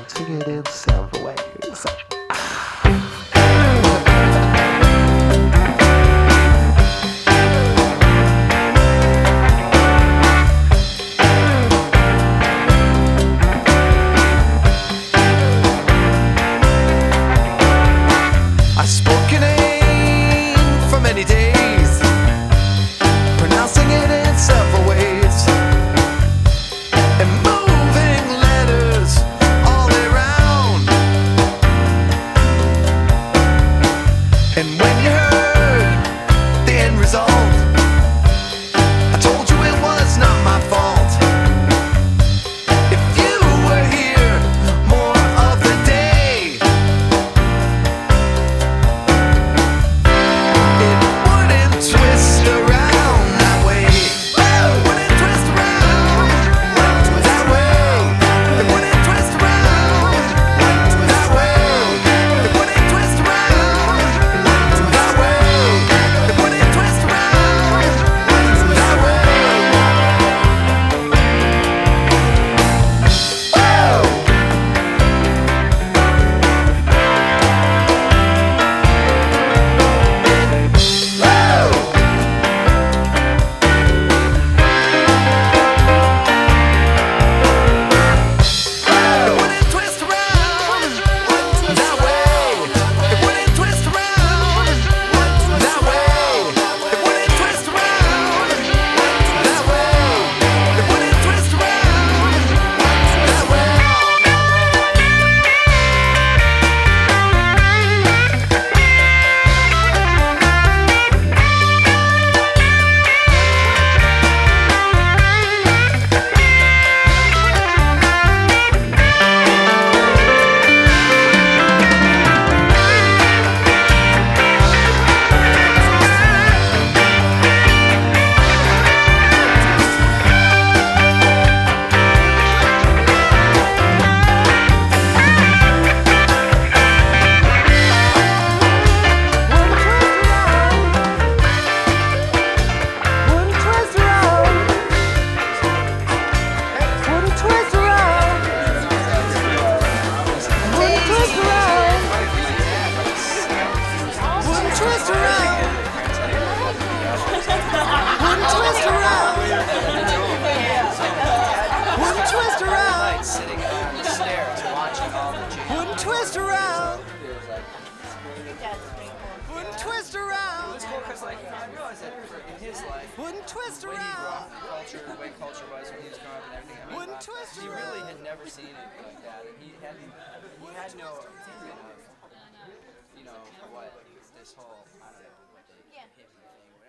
renouncing it in several ways. I spoke your name for many days, pronouncing it in several ways, and moving letters all around. And when you heard the end result, I told you it was not my fault. If you were here more of the day, it wouldn't twist around that way. It wouldn't twist around that way. It wouldn't twist around that way. It wouldn't twist around that way. It wouldn't twist around that way. It wouldn't twist around that way. It wouldn't twist around that way. It wouldn't twist around that way. It wouldn't twist around that way. Sitting on the stairs watching all the jam. Wouldn't twist around. It Wouldn't twist around. was cool because like I realized that in his life, Wouldn't twist the way he grew around. up, the culture, the way culture was when he was growing up and everything. I mean, Wouldn't twist he really around. had never seen it like that, and he had no opinion of, you know, what this whole I don't know, hippie thing